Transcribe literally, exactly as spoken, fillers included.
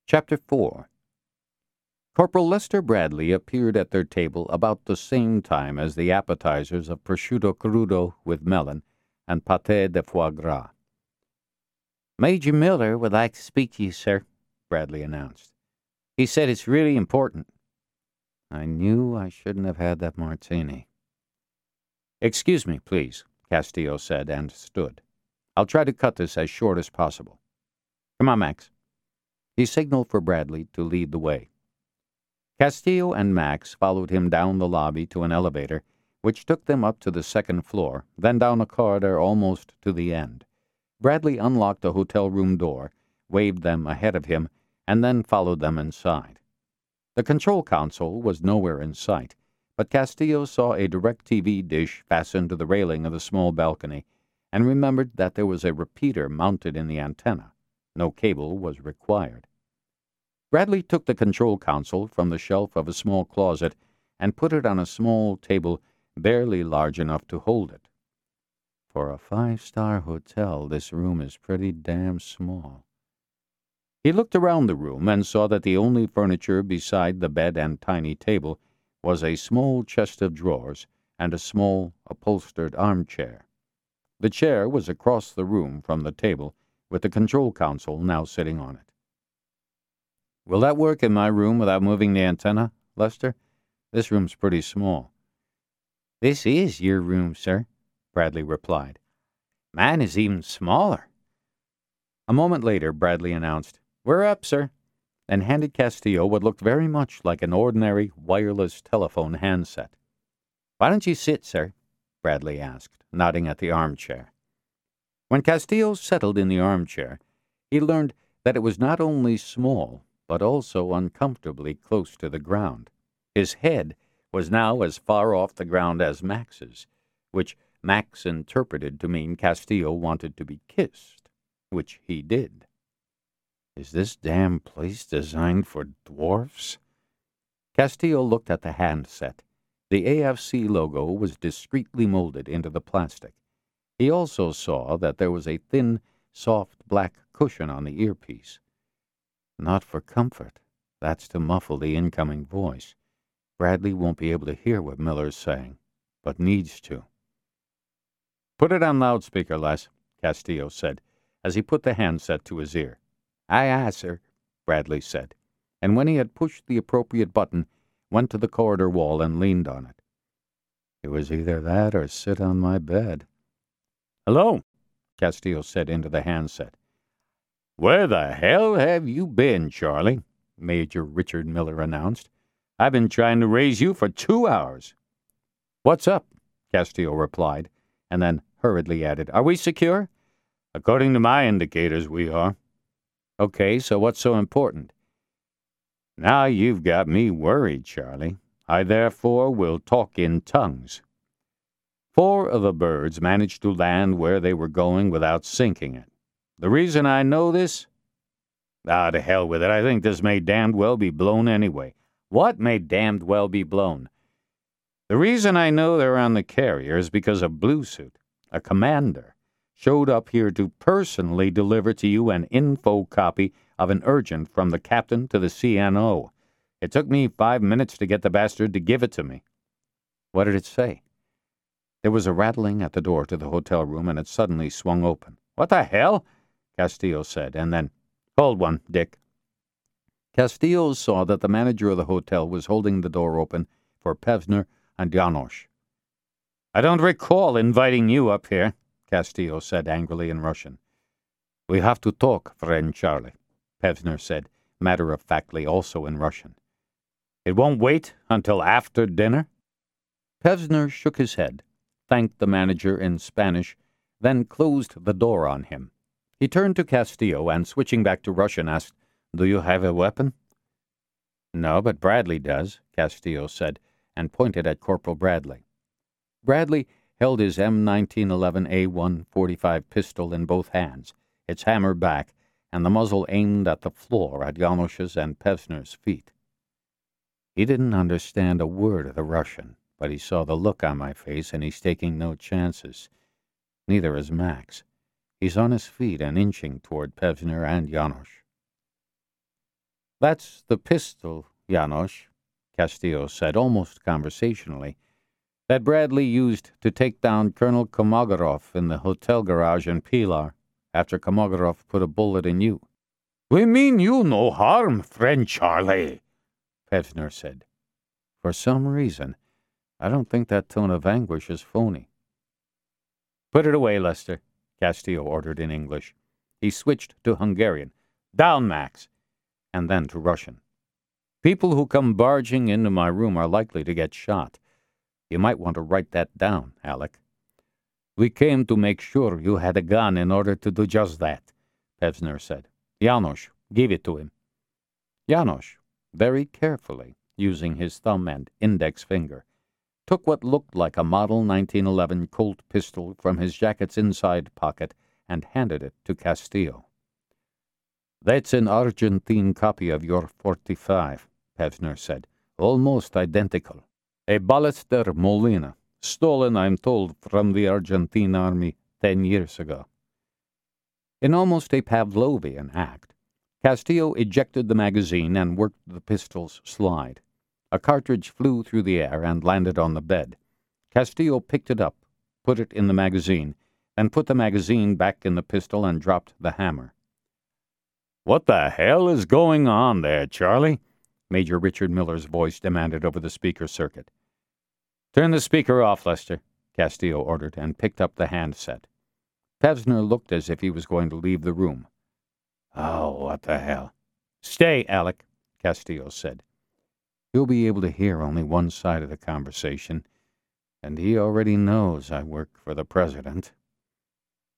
Chapter four. Corporal Lester Bradley appeared at their table about the same time as the appetizers of prosciutto crudo with melon and pâté de foie gras. Major Miller would like to speak to you, sir, Bradley announced. He said it's really important. I knew I shouldn't have had that martini. Excuse me, please, Castillo said and stood. I'll try to cut this as short as possible. Come on, Max. He signaled for Bradley to lead the way. Castillo and Max followed him down the lobby to an elevator, which took them up to the second floor, then down a corridor almost to the end. Bradley unlocked the hotel room door, waved them ahead of him, and then followed them inside. The control console was nowhere in sight, but Castillo saw a DirecTV dish fastened to the railing of the small balcony and remembered that there was a repeater mounted in the antenna. No cable was required. Bradley took the control console from the shelf of a small closet and put it on a small table barely large enough to hold it. For a five-star hotel, this room is pretty damn small. He looked around the room and saw that the only furniture beside the bed and tiny table was a small chest of drawers and a small upholstered armchair. The chair was across the room from the table, with the control console now sitting on it. Will that work in my room without moving the antenna, Lester? This room's pretty small. This is your room, sir, Bradley replied. Mine is even smaller. A moment later, Bradley announced, "We're up, sir," and handed Castillo what looked very much like an ordinary wireless telephone handset. Why don't you sit, sir? Bradley asked, nodding at the armchair. When Castillo settled in the armchair, he learned that it was not only small, but also uncomfortably close to the ground. His head was now as far off the ground as Max's, which Max interpreted to mean Castillo wanted to be kissed, which he did. Is this damn place designed for dwarfs? Castillo looked at the handset. The A F C logo was discreetly molded into the plastic. He also saw that there was a thin, soft black cushion on the earpiece. Not for comfort. That's to muffle the incoming voice. Bradley won't be able to hear what Miller's saying, but needs to. Put it on loudspeaker, Les, Castillo said, as he put the handset to his ear. Aye, aye, sir, Bradley said, and when he had pushed the appropriate button, went to the corridor wall and leaned on it. It was either that or sit on my bed. Hello, Castillo said into the handset. Where the hell have you been, Charlie? Major Richard Miller announced. I've been trying to raise you for two hours. What's up? Castillo replied, and then hurriedly added, Are we secure? According to my indicators, we are. Okay, so what's so important? Now you've got me worried, Charlie. I therefore will talk in tongues. Four of the birds managed to land where they were going without sinking it. The reason I know this? Ah, to hell with it. I think this may damned well be blown anyway. What may damned well be blown? The reason I know they're on the carrier is because a blue suit, a commander, showed up here to personally deliver to you an info copy of an urgent from the captain to the C N O. It took me five minutes to get the bastard to give it to me. What did it say? There was a rattling at the door to the hotel room, and it suddenly swung open. What the hell? Castillo said, and then, Hold one, Dick. Castillo saw that the manager of the hotel was holding the door open for Pevsner and Janosch. I don't recall inviting you up here, Castillo said angrily in Russian. We have to talk, friend Charlie, Pevsner said, matter-of-factly, also in Russian. It won't wait until after dinner? Pevsner shook his head, thanked the manager in Spanish, then closed the door on him. He turned to Castillo and, switching back to Russian, asked, Do you have a weapon? No, but Bradley does, Castillo said, and pointed at Corporal Bradley. Bradley held his M nineteen eleven A one forty-five pistol in both hands, its hammer back, and the muzzle aimed at the floor at Janosch's and Pevsner's feet. He didn't understand a word of the Russian, but he saw the look on my face, and he's taking no chances. Neither is Max. He's on his feet and inching toward Pevsner and Janosch. That's the pistol, Janos, Castillo said almost conversationally, that Bradley used to take down Colonel Kolmogorov in the hotel garage in Pilar after Kolmogorov put a bullet in you. We mean you no harm, friend Charlie, Pevsner said. For some reason, I don't think that tone of anguish is phony. Put it away, Lester, Castillo ordered in English. He switched to Hungarian. Down, Max! And then to Russian. People who come barging into my room are likely to get shot. You might want to write that down, Alec. We came to make sure you had a gun in order to do just that, Pevsner said. Janos, give it to him. Janos, very carefully, using his thumb and index finger, took what looked like a model nineteen eleven Colt pistol from his jacket's inside pocket and handed it to Castillo. That's an Argentine copy of your forty-five, Pevsner said. Almost identical. A Ballester Molina, stolen, I'm told, from the Argentine army ten years ago. In almost a Pavlovian act, Castillo ejected the magazine and worked the pistol's slide. A cartridge flew through the air and landed on the bed. Castillo picked it up, put it in the magazine, then put the magazine back in the pistol and dropped the hammer. What the hell is going on there, Charlie? Major Richard Miller's voice demanded over the speaker circuit. Turn the speaker off, Lester, Castillo ordered, and picked up the handset. Pevsner looked as if he was going to leave the room. Oh, what the hell? Stay, Alec, Castillo said. He'll be able to hear only one side of the conversation, and he already knows I work for the president.